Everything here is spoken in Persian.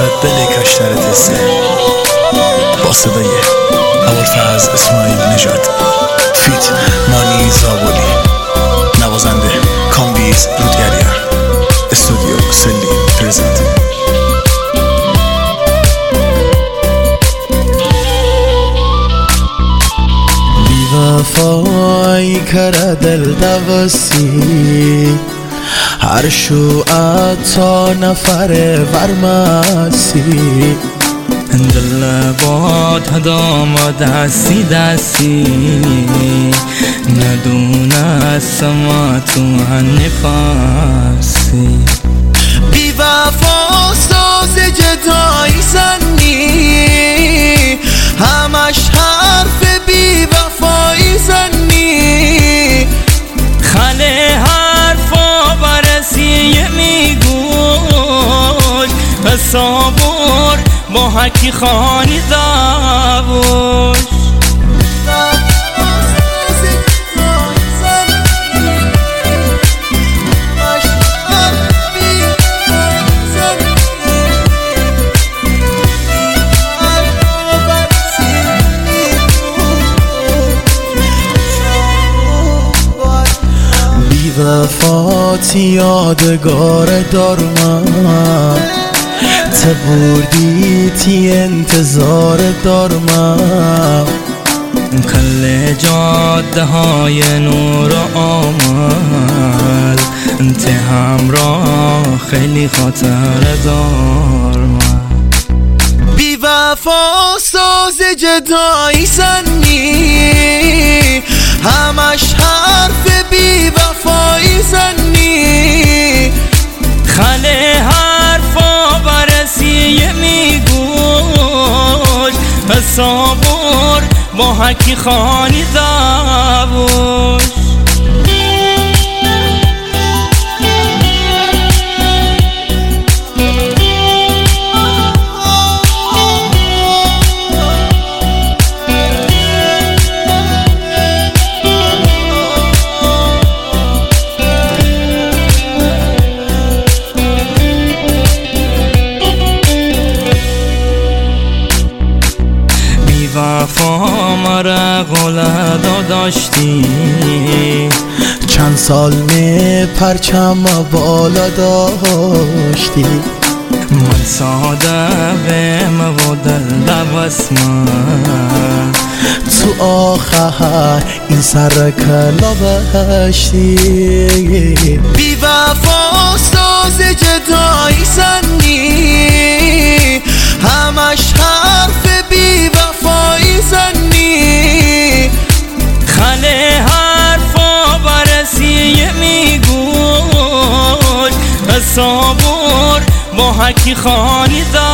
دل کشتر تسته با صدای ابوالفضل اسماعیل نژاد فیت مانی زابلی، نوازنده کامبیز رودگریان، استودیو سلیم پرزنت. وفای کر دل دوستی هر شو تا نفر ورمسی دل باد دام دستی دستی ندونستم تو نفسی بی وفا ساز جدایی زنی همش حرف بی وفایی زنی خاله حرفا برسیه میگوش صبور با حکی خانی داوش بی وفاتی یادگار دارم تبردی تی انتظار دارم کل جاده های نور و آمل انت همراه خیلی خاطر دارم بی وفا ساز جدایی زنی همش حرف بی وفایی زنی خاله حرفا برسیه میگوش صبور با حکی خانی داوش وفا مرا غلدا داشتی چند سال می پرچم بالا داشتی من ساده بیم و دل دوسم تو آخر این سر کلا بشتی بی وفا ساز جدایی زنی همش حرف بی وفایی زنی خاله حرفا برسیه میگوش صبور با حکی خانی